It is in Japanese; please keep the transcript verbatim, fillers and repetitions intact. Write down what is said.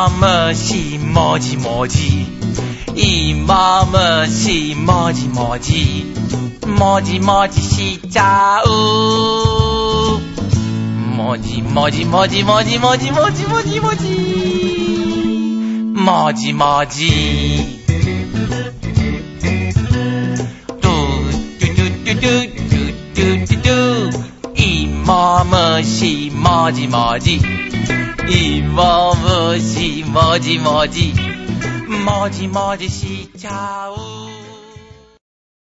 今虫もじもじ今虫もじもじもじもじしちゃうもじもじもじもじもじもじもじもじもじもじドゥドゥドゥドゥドゥドゥドゥドゥ芋虫もじもじ芋虫もじもじもじもじしちゃう